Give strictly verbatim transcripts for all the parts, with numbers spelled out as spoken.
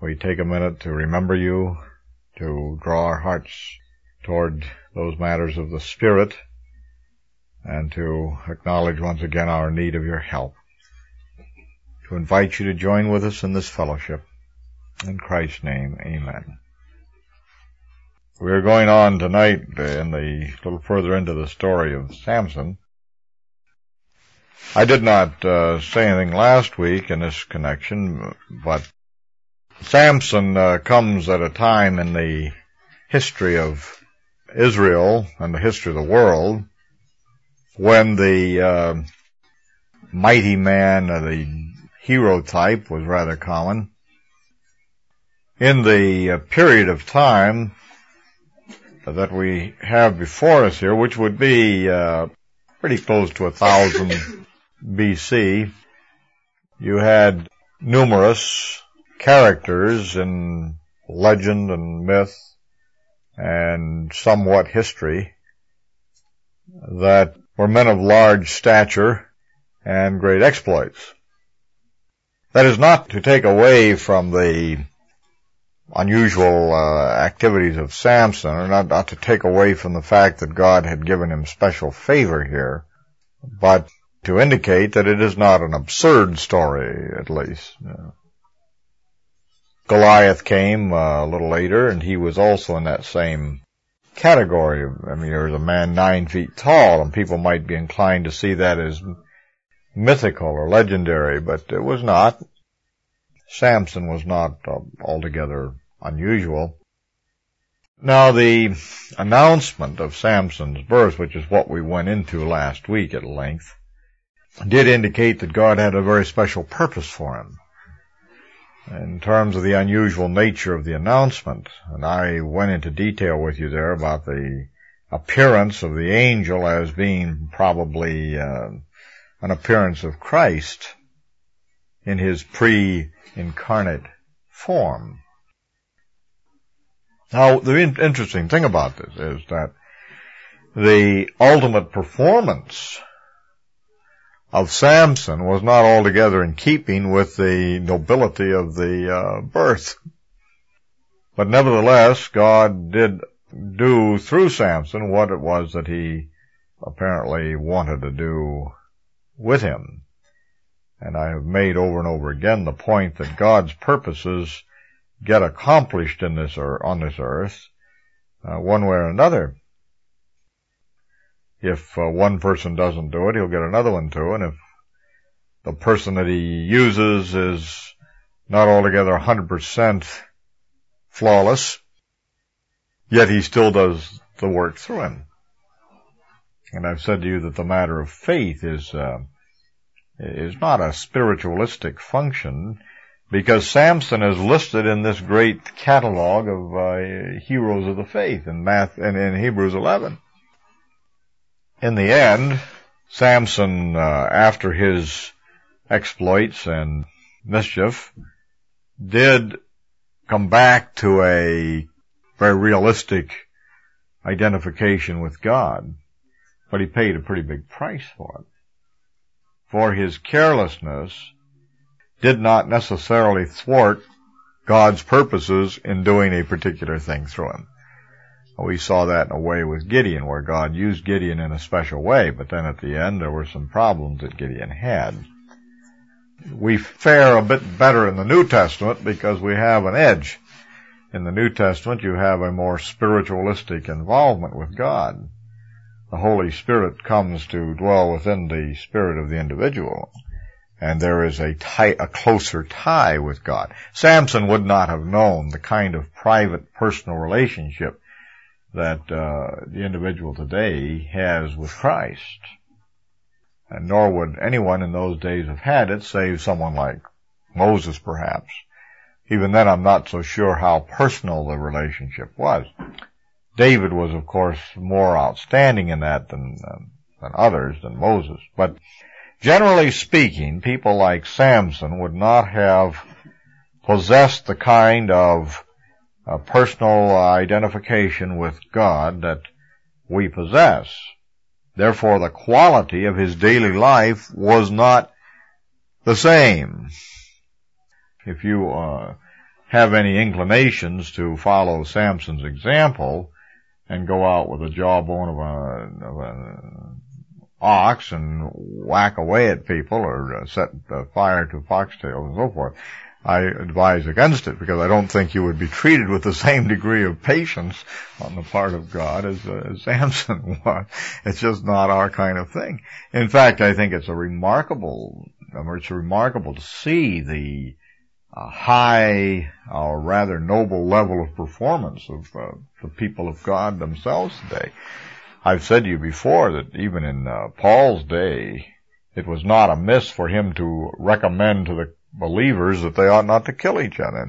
we take a minute to remember you, to draw our hearts toward those matters of the Spirit, and to acknowledge once again our need of your help. To invite you to join with us in this fellowship. In Christ's name, amen. We are going on tonight in the a little further into the story of Samson. I did not uh, say anything last week in this connection, but Samson uh, comes at a time in the history of Israel and the history of the world when the uh, mighty man, uh, the hero type, was rather common. In the uh, period of time that we have before us here, which would be uh, pretty close to a thousand B C, you had numerous characters in legend and myth and somewhat history that were men of large stature and great exploits. That is not to take away from the unusual uh, activities of Samson, or not, not to take away from the fact that God had given him special favor here, but to indicate that it is not an absurd story, at least. Uh, Goliath came uh, a little later, and he was also in that same category. I mean, there was a man nine feet tall, and people might be inclined to see that as mythical or legendary, but it was not. Samson was not uh, altogether unusual. Now, the announcement of Samson's birth, which is what we went into last week at length, did indicate that God had a very special purpose for him in terms of the unusual nature of the announcement. And I went into detail with you there about the appearance of the angel as being probably uh, an appearance of Christ in his pre-incarnate form. Now, the in- interesting thing about this is that the ultimate performance of Samson was not altogether in keeping with the nobility of the uh, birth. But nevertheless, God did do through Samson what it was that he apparently wanted to do with him. And I have made over and over again the point that God's purposes get accomplished in this or on this earth, uh, one way or another. If uh, one person doesn't do it, he'll get another one to, and if the person that he uses is not altogether one hundred percent flawless, yet he still does the work through him. And I've said to you that the matter of faith is uh, is not a spiritualistic function, because Samson is listed in this great catalog of uh, heroes of the faith in Math and in Hebrews eleven. In the end, Samson, uh, after his exploits and mischief, did come back to a very realistic identification with God, but he paid a pretty big price for it. For his carelessness did not necessarily thwart God's purposes in doing a particular thing through him. We saw that in a way with Gideon, where God used Gideon in a special way, but then at the end there were some problems that Gideon had. We fare a bit better in the New Testament because we have an edge. In the New Testament you have a more spiritualistic involvement with God. The Holy Spirit comes to dwell within the spirit of the individual, and there is a tie, a closer tie with God. Samson would not have known the kind of private personal relationship that uh, the individual today has with Christ. And nor would anyone in those days have had it, save someone like Moses, perhaps. Even then, I'm not so sure how personal the relationship was. David was, of course, more outstanding in that than, uh, than others, than Moses. But generally speaking, people like Samson would not have possessed the kind of uh, personal uh, identification with God that we possess. Therefore, the quality of his daily life was not the same. If you uh, have any inclinations to follow Samson's example and go out with a jawbone of a, of a ox and whack away at people or uh, set uh, fire to foxtails and so forth, I advise against it, because I don't think you would be treated with the same degree of patience on the part of God as, uh, as Samson was. It's just not our kind of thing. In fact, I think it's a remarkable, it's remarkable to see the uh, high, or rather noble level of performance of uh, the people of God themselves today. I've said to you before that even in uh, Paul's day, it was not amiss for him to recommend to the believers that they ought not to kill each other.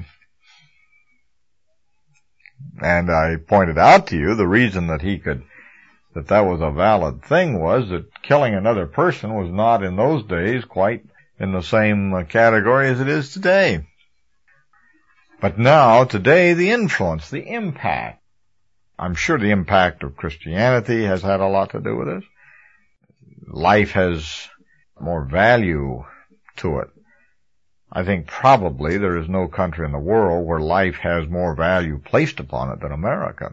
And I pointed out to you the reason that he could, that that was a valid thing, was that killing another person was not in those days quite in the same category as it is today. But now, today, the influence, the impact, I'm sure the impact of Christianity has had a lot to do with this. Life has more value to it. I think probably there is no country in the world where life has more value placed upon it than America.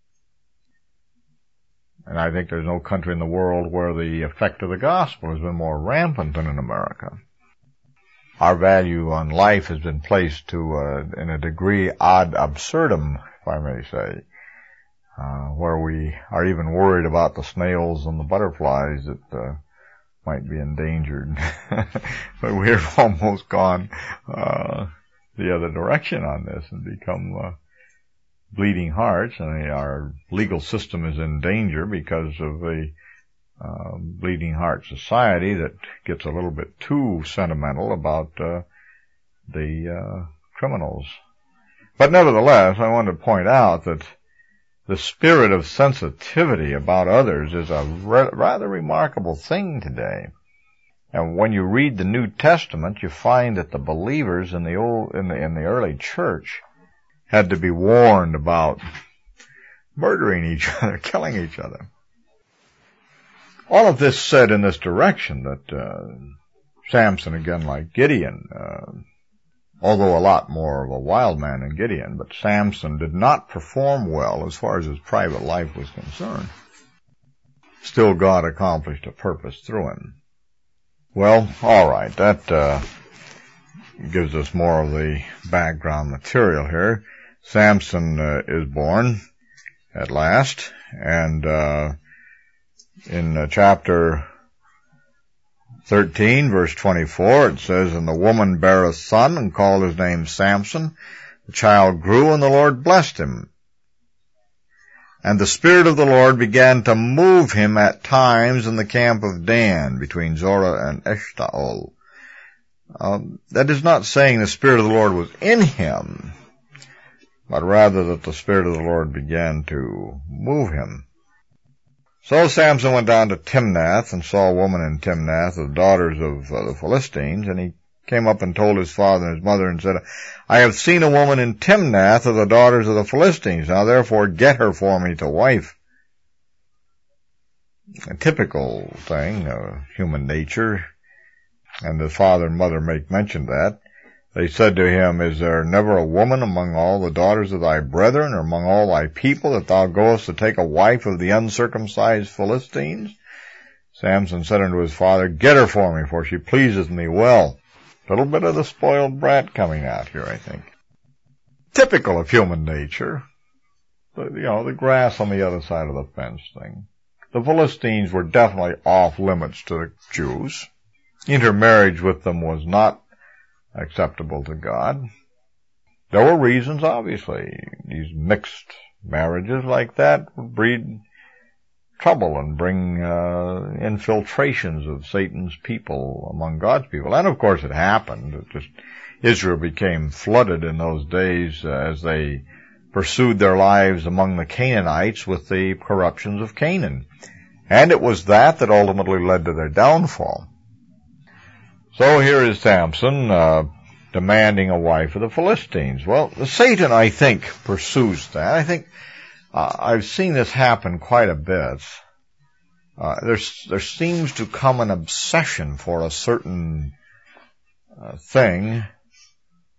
And I think there's no country in the world where the effect of the gospel has been more rampant than in America. Our value on life has been placed to, uh, in a degree ad absurdum, if I may say, uh, where we are even worried about the snails and the butterflies that, uh, might be endangered. But we've almost gone, uh, the other direction on this and become, uh, bleeding hearts, and our legal system is in danger because of the uh, bleeding heart society that gets a little bit too sentimental about uh, the uh, criminals. But nevertheless, I want to point out that the spirit of sensitivity about others is a re- rather remarkable thing today. And when you read the New Testament, you find that the believers in the old, in the, in the early church had to be warned about murdering each other, killing each other. All of this said in this direction that uh, Samson, again like Gideon, uh, although a lot more of a wild man than Gideon, but Samson did not perform well as far as his private life was concerned. Still, God accomplished a purpose through him. Well, all right, that uh, gives us more of the background material here. Samson uh, is born at last, and uh, in uh, chapter thirteen, verse twenty-four, it says, "And the woman bare a son, and called his name Samson. The child grew, and the Lord blessed him. And the Spirit of the Lord began to move him at times in the camp of Dan, between Zorah and Eshtaol." Um, that is not saying the Spirit of the Lord was in him, but rather that the Spirit of the Lord began to move him. So Samson went down to Timnath and saw a woman in Timnath, the daughters of uh, the Philistines, and he came up and told his father and his mother and said, "I have seen a woman in Timnath of the daughters of the Philistines. Now therefore get her for me to wife." A typical thing, uh, human nature, and the father and mother make mention of that. They said to him, "Is there never a woman among all the daughters of thy brethren, or among all thy people, that thou goest to take a wife of the uncircumcised Philistines?" Samson said unto his father, "Get her for me, for she pleases me well." A little bit of the spoiled brat coming out here, I think. Typical of human nature. The, you know, the grass on the other side of the fence thing. The Philistines were definitely off limits to the Jews. Intermarriage with them was not acceptable to God. There were reasons, obviously. These mixed marriages like that would breed trouble and bring uh, infiltrations of Satan's people among God's people. And of course it happened. It just Israel became flooded in those days uh, as they pursued their lives among the Canaanites with the corruptions of Canaan. And it was that that ultimately led to their downfall. So here is Samson uh, demanding a wife of the Philistines. Well, Satan, I think, pursues that. I think uh, I've seen this happen quite a bit. Uh, there's, there seems to come an obsession for a certain uh, thing,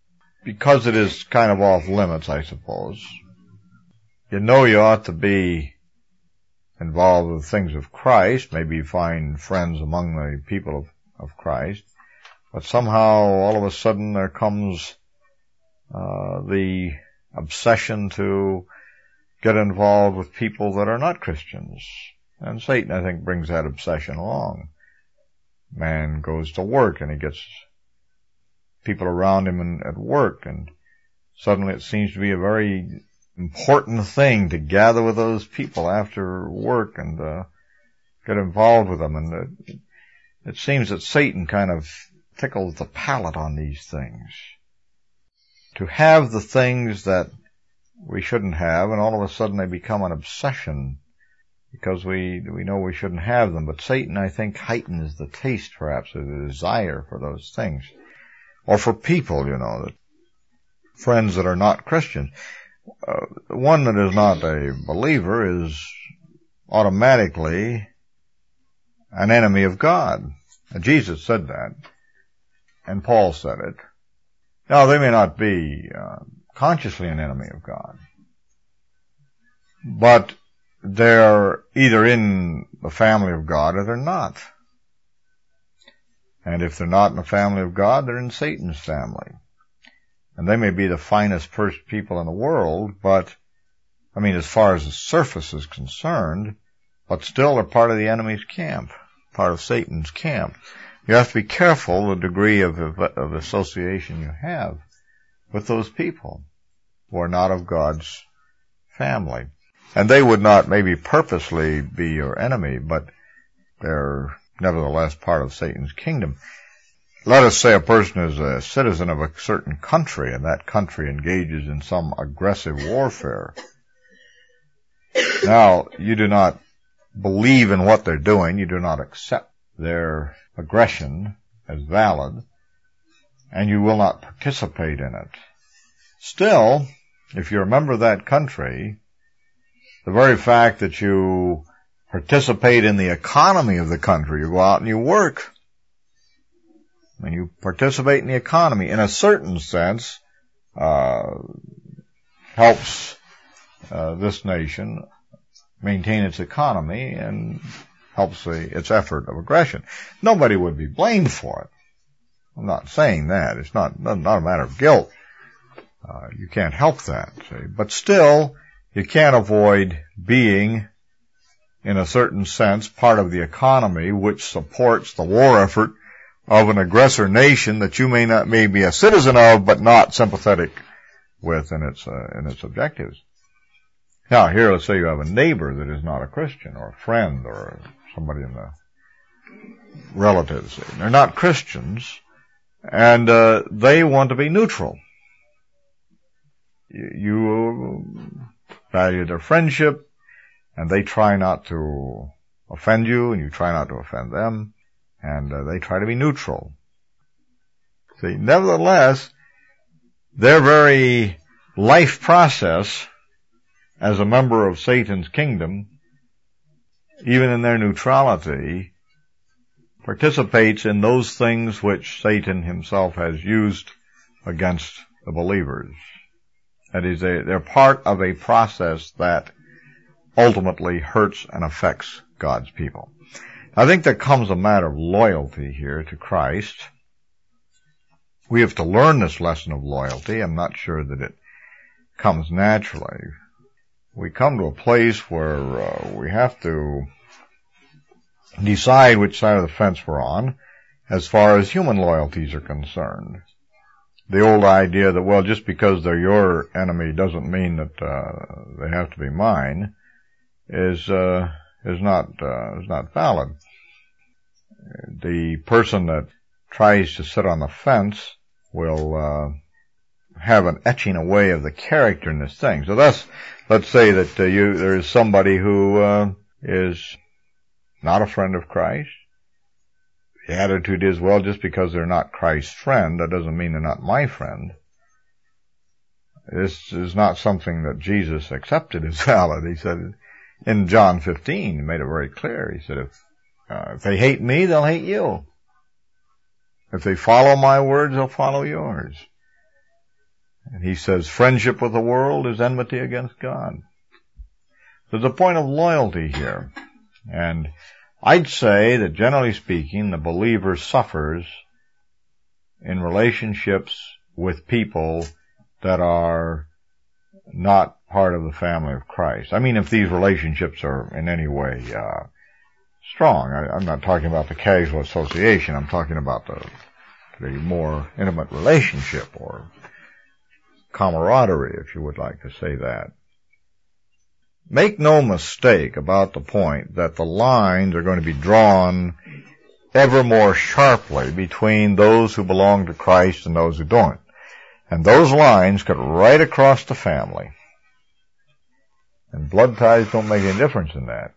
because it is kind of off limits, I suppose. You know you ought to be involved with things of Christ. Maybe you find friends among the people of, of Christ. But somehow, all of a sudden, there comes uh, the obsession to get involved with people that are not Christians. And Satan, I think, brings that obsession along. Man goes to work and he gets people around him in, at work, and suddenly it seems to be a very important thing to gather with those people after work and uh, get involved with them. And uh, it seems that Satan kind of tickles the palate on these things. To have the things that we shouldn't have, and all of a sudden they become an obsession because we we know we shouldn't have them. But Satan, I think, heightens the taste, perhaps, or the desire for those things. Or for people, you know, that friends that are not Christians. Uh, one that is not a believer is automatically an enemy of God. And Jesus said that, and Paul said it. Now, they may not be uh, consciously an enemy of God, but they're either in the family of God or they're not. And if they're not in the family of God, they're in Satan's family. And they may be the finest people in the world, but, I mean, as far as the surface is concerned, but still they're part of the enemy's camp, part of Satan's camp. You have to be careful the degree of, of, of association you have with those people who are not of God's family. And they would not maybe purposely be your enemy, but they're nevertheless part of Satan's kingdom. Let us say a person is a citizen of a certain country, and that country engages in some aggressive warfare. Now, you do not believe in what they're doing. You do not accept their aggression as valid, and you will not participate in it. Still, if you're a member of that country, the very fact that you participate in the economy of the country, you go out and you work, and you participate in the economy, in a certain sense, uh, helps uh, this nation maintain its economy and helps the, its effort of aggression. Nobody would be blamed for it. I'm not saying that. It's not, not a matter of guilt. Uh, you can't help that. See? But still, you can't avoid being, in a certain sense, part of the economy which supports the war effort of an aggressor nation that you may not may be a citizen of, but not sympathetic with in its uh, in its objectives. Now, here, let's say you have a neighbor that is not a Christian, or a friend, or somebody in the relatives. They're not Christians, and uh, they want to be neutral. You, you value their friendship, and they try not to offend you, and you try not to offend them. And uh, they try to be neutral. See, nevertheless, their very life process as a member of Satan's kingdom, even in their neutrality, participates in those things which Satan himself has used against the believers. That is, they, they're part of a process that ultimately hurts and affects God's people. I think there comes a matter of loyalty here to Christ. We have to learn this lesson of loyalty. I'm not sure that it comes naturally. We come to a place where uh, we have to decide which side of the fence we're on as far as human loyalties are concerned. The old idea that, well, just because they're your enemy doesn't mean that uh, they have to be mine is uh, is not uh, is not valid. The person that tries to sit on the fence will uh, have an etching away of the character in this thing. So that's, let's say that uh, you there is somebody who uh, is not a friend of Christ. The attitude is, well, just because they're not Christ's friend, that doesn't mean they're not my friend. This is not something that Jesus accepted as valid. He said in John fifteen, he made it very clear. He said, if, uh, if they hate me, they'll hate you. If they follow my words, they'll follow yours. And he says, friendship with the world is enmity against God. There's a point of loyalty here. And I'd say that generally speaking, the believer suffers in relationships with people that are not part of the family of Christ. I mean, if these relationships are in any way uh strong. I, I'm not talking about the casual association. I'm talking about the, the more intimate relationship or camaraderie, if you would like to say that. Make no mistake about the point that the lines are going to be drawn ever more sharply between those who belong to Christ and those who don't. And those lines cut right across the family. And blood ties don't make any difference in that.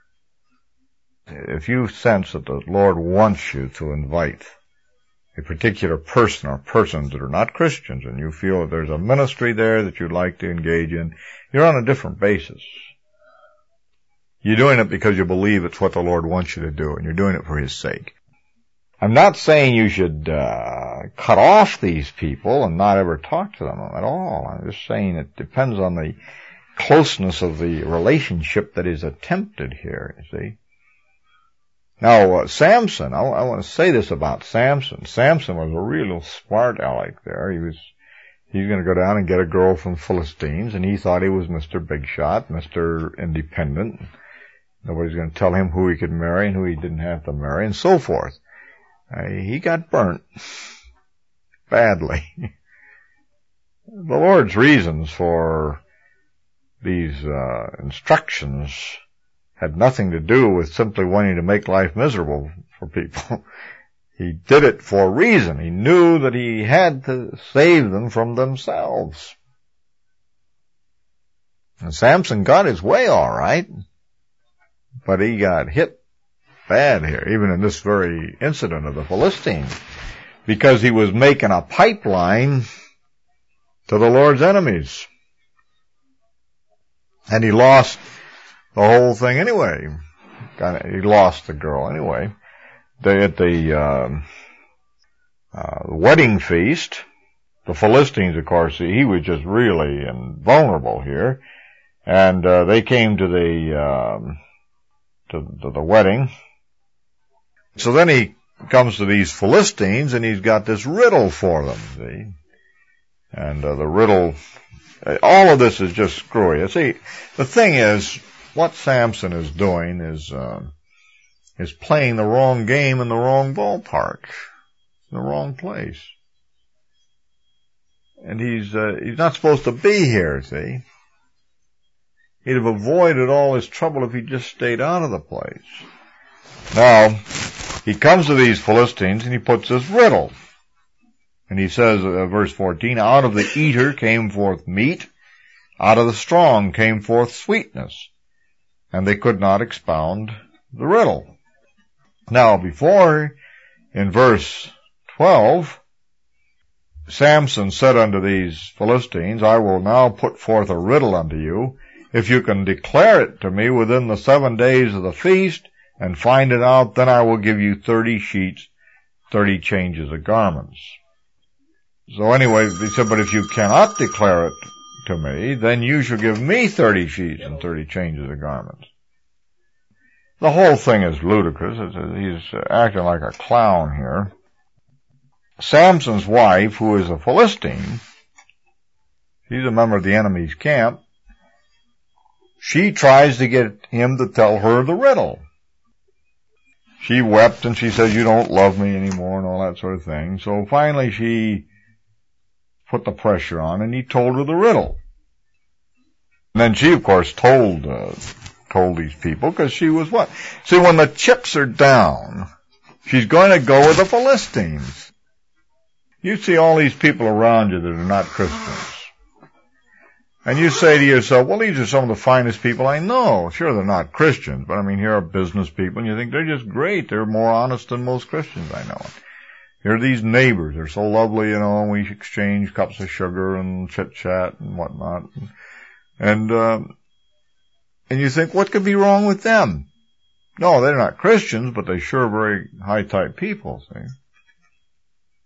If you sense that the Lord wants you to invite a particular person or persons that are not Christians, and you feel that there's a ministry there that you'd like to engage in, you're on a different basis. You're doing it because you believe it's what the Lord wants you to do, and you're doing it for His sake. I'm not saying you should uh cut off these people and not ever talk to them at all. I'm just saying it depends on the closeness of the relationship that is attempted here, you see. Now, uh, Samson, I, I want to say this about Samson. Samson was a real smart aleck there. He was, he's going to go down and get a girl from Philistines, and he thought he was Mister Big Shot, Mister Independent. Nobody's going to tell him who he could marry and who he didn't have to marry, and so forth. Uh, he got burnt badly. The Lord's reasons for these uh instructions had nothing to do with simply wanting to make life miserable for people. He did it for a reason. He knew that he had to save them from themselves. And Samson got his way all right, but he got hit bad here, even in this very incident of the Philistines, because he was making a pipeline to the Lord's enemies. And he lost the whole thing anyway. He lost the girl anyway. They, at the uh, uh, wedding feast, the Philistines, of course, he was just really vulnerable here. And uh, they came to the uh, to, to the wedding. So then he comes to these Philistines, and he's got this riddle for them, see? And uh, the riddle, all of this is just screwy. See, the thing is, what Samson is doing is uh, is playing the wrong game in the wrong ballpark, in the wrong place. And he's uh, he's not supposed to be here, see? He'd have avoided all this trouble if he just stayed out of the place. Now, he comes to these Philistines and he puts this riddle. And he says, uh, verse fourteen, out of the eater came forth meat, out of the strong came forth sweetness. And they could not expound the riddle. Now, before, in verse twelve, Samson said unto these Philistines, I will now put forth a riddle unto you. If you can declare it to me within the seven days of the feast, and find it out, then I will give you thirty sheets, thirty changes of garments. So anyway, he said, but if you cannot declare it to me, then you shall give me thirty sheets and thirty changes of garments. The whole thing is ludicrous. He's acting like a clown here. Samson's wife, who is a Philistine, she's a member of the enemy's camp, she tries to get him to tell her the riddle. She wept and she says, you don't love me anymore and all that sort of thing. So finally she put the pressure on and he told her the riddle. And then she, of course, told, uh, told these people because she was what? See, when the chips are down, she's going to go with the Philistines. You see all these people around you that are not Christians. And you say to yourself, well, these are some of the finest people I know. Sure, they're not Christians, but I mean, here are business people, and you think they're just great. They're more honest than most Christians I know. Here are these neighbors. They're so lovely, you know, and we exchange cups of sugar and chit-chat and whatnot. And, um, and you think, what could be wrong with them? No, they're not Christians, but they sure are very high-type people, see?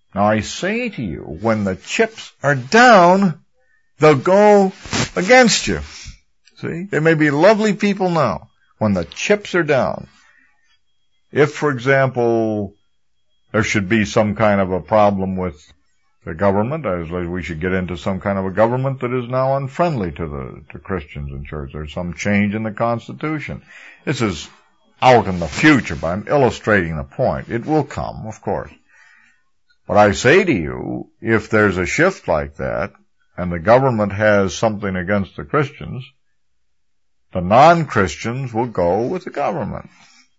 Now I say to you, when the chips are down, they'll go against you. See? They may be lovely people now. When the chips are down. If, for example, there should be some kind of a problem with the government, as we should get into some kind of a government that is now unfriendly to the to Christians in church. There's some change in the Constitution. This is out in the future, but I'm illustrating the point. It will come, of course. But I say to you, if there's a shift like that, and the government has something against the Christians, the non-Christians will go with the government.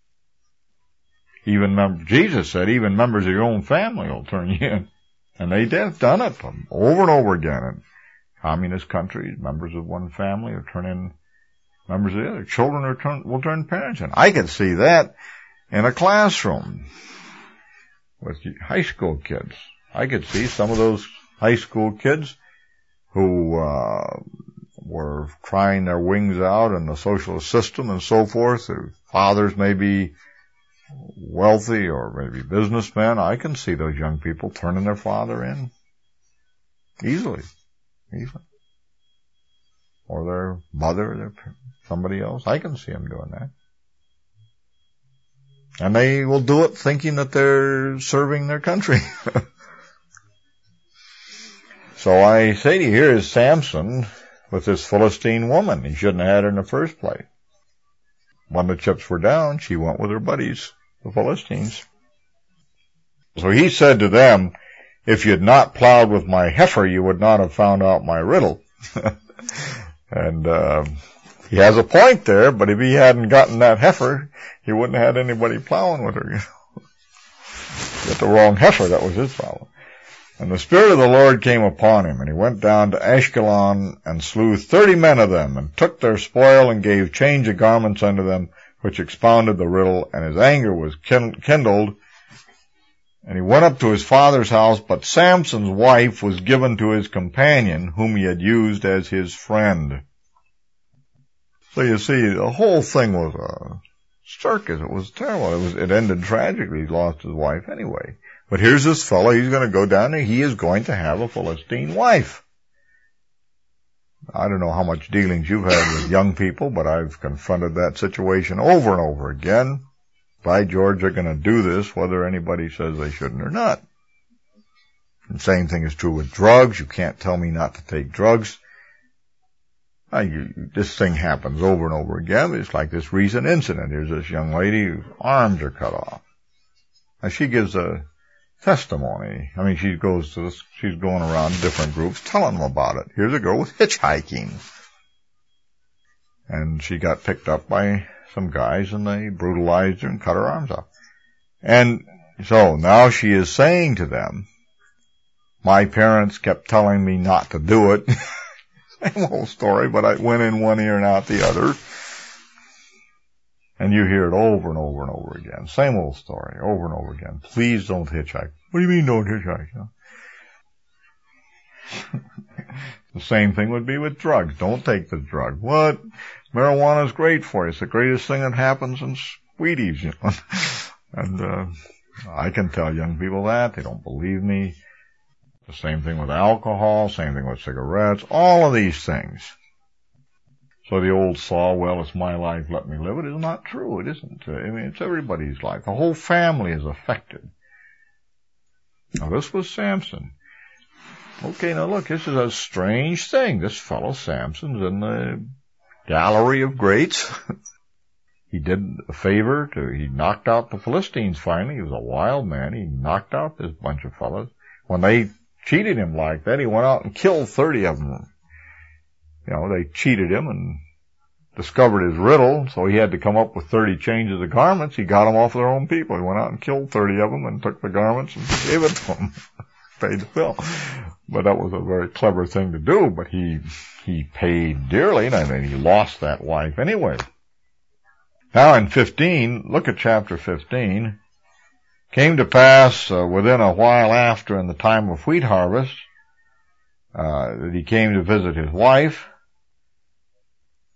Even mem- Jesus said even members of your own family will turn you in. And they have done it over and over again. In communist countries, members of one family will turn in members of the other. Children are turn, will turn parents in. I could see that in a classroom with high school kids. I could see some of those high school kids who uh were crying their wings out in the socialist system and so forth. Their fathers may be wealthy or maybe businessmen. I can see those young people turning their father in easily, easily. Or their mother, their somebody else. I can see them doing that. And they will do it thinking that they're serving their country. So I say to you, here is Samson with this Philistine woman. He shouldn't have had her in the first place. When the chips were down, she went with her buddies, the Philistines. So he said to them, if you had not plowed with my heifer, you would not have found out my riddle. And uh, he has a point there, but if he hadn't gotten that heifer, he wouldn't have had anybody plowing with her. You know? Get the wrong heifer, that was his problem. And the Spirit of the Lord came upon him, and he went down to Ashkelon, and slew thirty men of them, and took their spoil, and gave change of garments unto them, which expounded the riddle, and his anger was kindled. And he went up to his father's house, but Samson's wife was given to his companion, whom he had used as his friend. So you see, the whole thing was a circus. It was terrible. It was, it ended tragically. He lost his wife anyway. But here's this fellow, he's going to go down there, he is going to have a Philistine wife. I don't know how much dealings you've had with young people, but I've confronted that situation over and over again. By George, they're going to do this whether anybody says they shouldn't or not. The same thing is true with drugs. You can't tell me not to take drugs. I, you, this thing happens over and over again. It's like this recent incident. Here's this young lady whose arms are cut off. Now she gives a testimony. I mean, she goes to this, she's going around different groups telling them about it. Here's a girl with hitchhiking. And she got picked up by some guys and they brutalized her and cut her arms off. And so now she is saying to them, my parents kept telling me not to do it. Same old story, but I went in one ear and out the other. And you hear it over and over and over again. Same old story, over and over again. Please don't hitchhike. What do you mean don't hitchhike? You know? The same thing would be with drugs. Don't take the drug. What? Marijuana is great for you. It's the greatest thing that happens in Wheaties, you know. And uh, I can tell young people that. They don't believe me. The same thing with alcohol, same thing with cigarettes, all of these things. So the old saw, well, it's my life, let me live it, is not true. It isn't. I mean, it's everybody's life. The whole family is affected. Now, this was Samson. Okay, now look, this is a strange thing. This fellow Samson's in the gallery of greats. He did a favor to, he knocked out the Philistines finally. He was a wild man. He knocked out this bunch of fellows. When they cheated him like that, he went out and killed thirty of them. You know, they cheated him and discovered his riddle, so he had to come up with thirty changes of garments. He got them off their own people. He went out and killed thirty of them and took the garments and gave it to them. Paid the bill. But that was a very clever thing to do, but he, he paid dearly, and I mean, he lost that wife anyway. Now in fifteen, look at chapter fifteen. Came to pass uh, within a while after, in the time of wheat harvest, uh, that he came to visit his wife.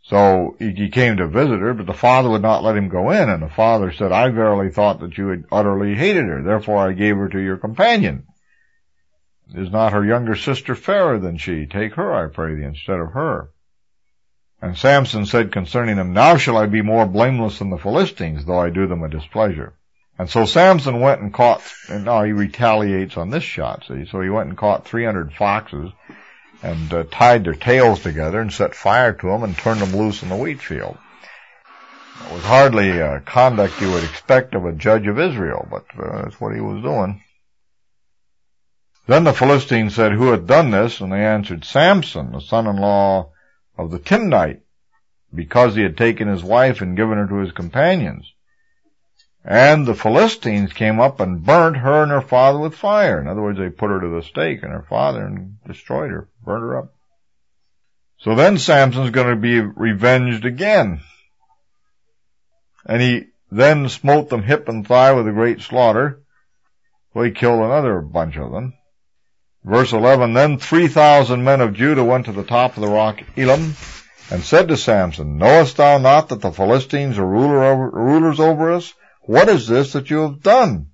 So he came to visit her, but the father would not let him go in. And the father said, I verily thought that you had utterly hated her. Therefore I gave her to your companion. Is not her younger sister fairer than she? Take her, I pray thee, instead of her. And Samson said concerning him, Now shall I be more blameless than the Philistines, though I do them a displeasure. And so Samson went and caught, and now he retaliates on this shot, see. So he went and caught three hundred foxes, and uh, tied their tails together and set fire to them and turned them loose in the wheat field. It was hardly uh, conduct you would expect of a judge of Israel, but uh, that's what he was doing. Then the Philistines said, Who hath done this? And they answered, Samson, the son-in-law of the Timnite, because he had taken his wife and given her to his companions. And the Philistines came up and burnt her and her father with fire. In other words, they put her to the stake and her father and destroyed her, burnt her up. So then Samson's going to be revenged again. And he then smote them hip and thigh with a great slaughter. So he killed another bunch of them. Verse eleven, Then three thousand men of Judah went to the top of the rock Elam, and said to Samson, Knowest thou not that the Philistines are ruler over, rulers over us? What is this that you have done?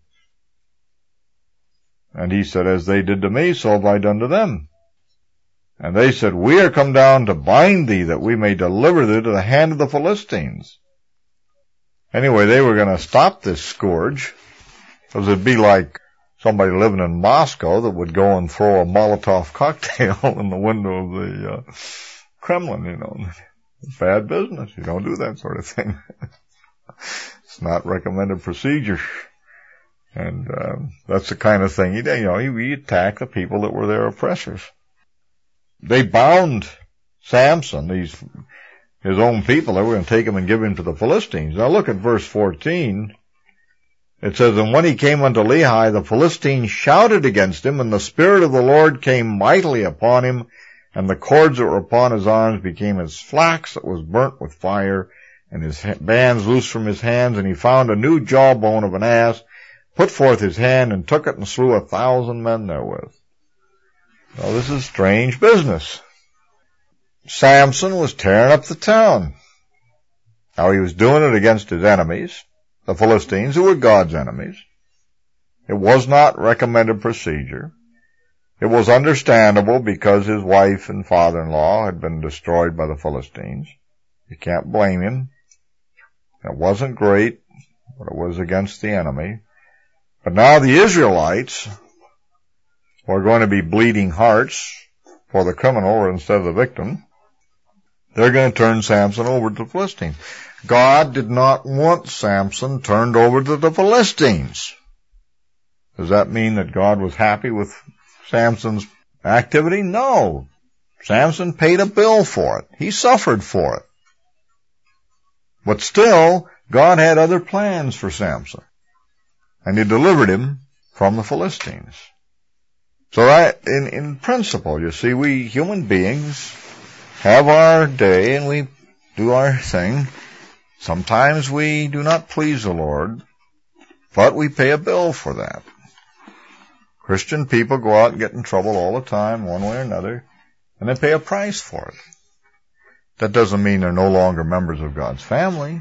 And he said, As they did to me, so have I done to them. And they said, We are come down to bind thee, that we may deliver thee to the hand of the Philistines. Anyway, they were going to stop this scourge, because it'd be like somebody living in Moscow that would go and throw a Molotov cocktail in the window of the uh, Kremlin, you know. Bad business. You don't do that sort of thing. It's not recommended procedure. And um, that's the kind of thing he did. You know, he, he attacked the people that were their oppressors. They bound Samson, these his own people. They were going to take him and give him to the Philistines. Now look at verse fourteen. It says, And when he came unto Lehi, the Philistines shouted against him, and the Spirit of the Lord came mightily upon him, and the cords that were upon his arms became as flax that was burnt with fire, and his bands loosed from his hands, and he found a new jawbone of an ass, put forth his hand, and took it, and slew a thousand men therewith. Now this is strange business. Samson was tearing up the town. Now he was doing it against his enemies, the Philistines, who were God's enemies. It was not recommended procedure. It was understandable because his wife and father-in-law had been destroyed by the Philistines. You can't blame him. It wasn't great, but it was against the enemy. But now the Israelites were going to be bleeding hearts for the criminal instead of the victim. They're going to turn Samson over to the Philistines. God did not want Samson turned over to the Philistines. Does that mean that God was happy with Samson's activity? No. Samson paid a bill for it. He suffered for it. But still, God had other plans for Samson. And he delivered him from the Philistines. So that, in, in principle, you see, we human beings have our day and we do our thing. Sometimes we do not please the Lord, but we pay a bill for that. Christian people go out and get in trouble all the time, one way or another, and they pay a price for it. That doesn't mean they're no longer members of God's family.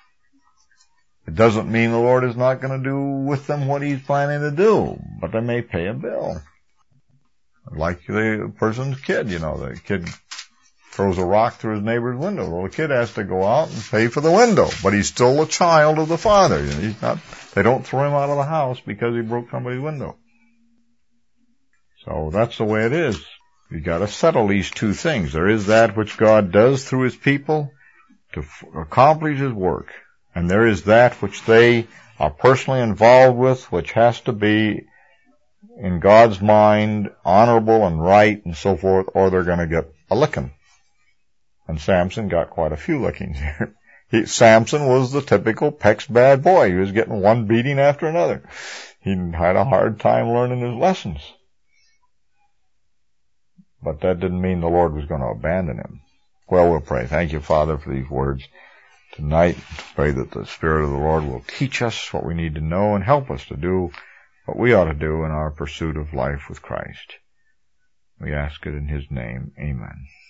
It doesn't mean the Lord is not going to do with them what He's planning to do, but they may pay a bill. Like the person's kid, you know, the kid throws a rock through his neighbor's window. Well, the kid has to go out and pay for the window, but he's still a child of the father. He's not, they don't throw him out of the house because he broke somebody's window. So that's the way it is. You got to settle these two things. There is that which God does through His people to f- accomplish His work, and there is that which they are personally involved with, which has to be in God's mind honorable and right and so forth, or they're going to get a licking. And Samson got quite a few lickings here. He, Samson was the typical Peck's bad boy. He was getting one beating after another. He had a hard time learning his lessons. But that didn't mean the Lord was going to abandon him. Well, we'll pray. Thank you, Father, for these words tonight. Pray that the Spirit of the Lord will teach us what we need to know and help us to do what we ought to do in our pursuit of life with Christ. We ask it in His name. Amen.